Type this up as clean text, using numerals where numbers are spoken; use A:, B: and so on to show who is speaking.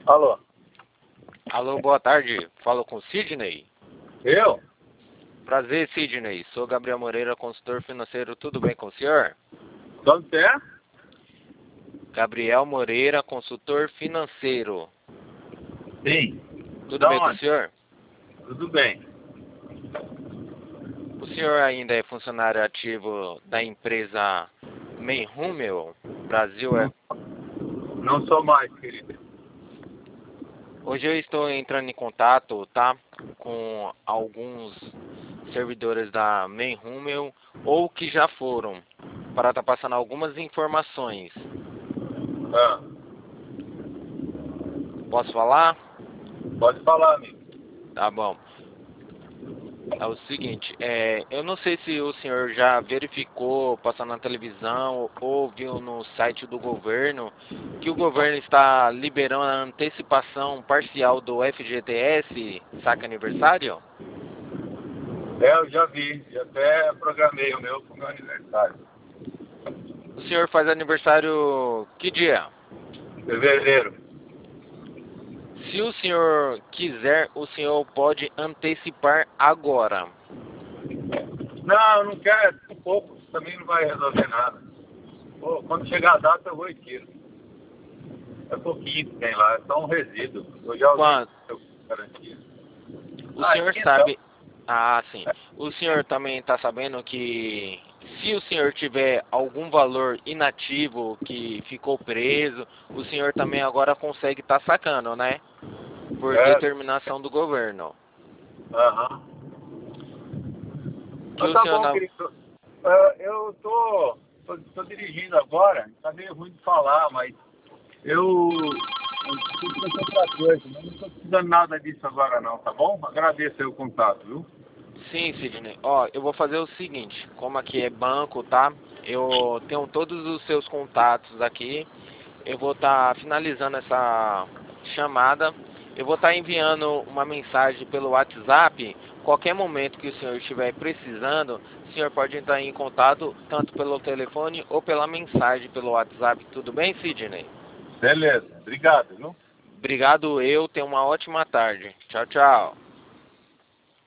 A: Alô?
B: Alô, boa tarde. Falo com Sidney.
A: Eu?
B: Prazer, Sidney. Sou Gabriel Moreira, consultor financeiro. Tudo bem com o senhor?
A: De onde você é?
B: Gabriel Moreira, consultor financeiro.
A: Sim.
B: Tudo
A: Da
B: bem com o
A: onde?
B: senhor?
A: Tudo bem.
B: O senhor ainda é funcionário ativo da empresa Mainhummel Brasil?
A: Não sou mais, querido.
B: Hoje eu estou entrando em contato, tá, com alguns servidores da Mainhummel ou que já foram, para estar passando algumas informações.
A: Ah,
B: Posso falar?
A: pode falar, amigo.
B: Tá bom. É o seguinte, eu não sei se o senhor já verificou, passando na televisão ou viu no site do governo, que o governo está liberando a antecipação parcial do FGTS, saque aniversário?
A: Eu já vi. Já até programei o meu pro meu aniversário.
B: O senhor faz aniversário que dia?
A: Fevereiro.
B: Se o senhor quiser, o senhor pode antecipar agora.
A: Não, não quero. É pouco. Também não vai resolver nada. Pô, quando chegar a data eu vou e tiro. É pouquinho que tem lá. É só um resíduo. Eu já usei
B: Quando
A: garantia.
B: o senhor
A: Então.
B: sabe... Ah, sim. O senhor também está sabendo que se o senhor tiver algum valor inativo que ficou preso, o senhor também agora consegue estar sacando, né? Por
A: É.
B: determinação do governo.
A: Aham.
B: Que
A: Mas
B: o
A: tá
B: senhor
A: bom,
B: não...
A: querido. Eu tô dirigindo agora. Tá meio ruim de falar, mas eu estou com outra coisa. Mas não estou precisando nada disso agora não, tá bom? Agradeço aí o contato, viu?
B: Sim, Sidney. Ó, eu vou fazer o seguinte, como aqui é banco, tá? Eu tenho todos os seus contatos aqui. Eu vou estar finalizando essa chamada. Eu vou estar enviando uma mensagem pelo WhatsApp. Qualquer momento que o senhor estiver precisando, o senhor pode entrar em contato tanto pelo telefone ou pela mensagem pelo WhatsApp. Tudo bem, Sidney?
A: Beleza. Obrigado, viu?
B: Obrigado, eu. Tenha uma ótima tarde. Tchau, tchau.